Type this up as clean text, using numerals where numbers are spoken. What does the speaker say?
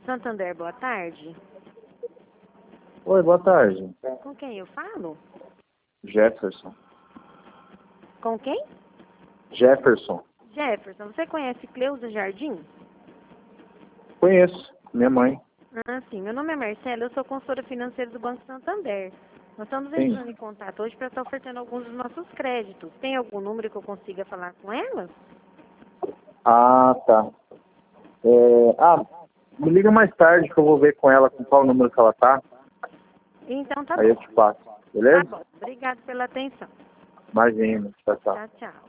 Santander, boa tarde. Oi, boa tarde. Com quem eu falo? Jefferson. Com quem? Jefferson. Jefferson, você conhece Cleusa Jardim? Conheço. Minha mãe. Ah, sim. Meu nome é Marcela, eu sou consultora financeira do Banco Santander. Nós estamos Sim. entrando em contato hoje para estar ofertando alguns dos nossos créditos. Tem algum número que eu consiga falar com ela? Ah, tá. Me liga mais tarde que eu vou ver com ela com qual número que ela tá. Então tá Aí eu bom. te passo. Tá Beleza? bom. Obrigado pela atenção. Imagina. Tchau, tchau. Tchau, tchau.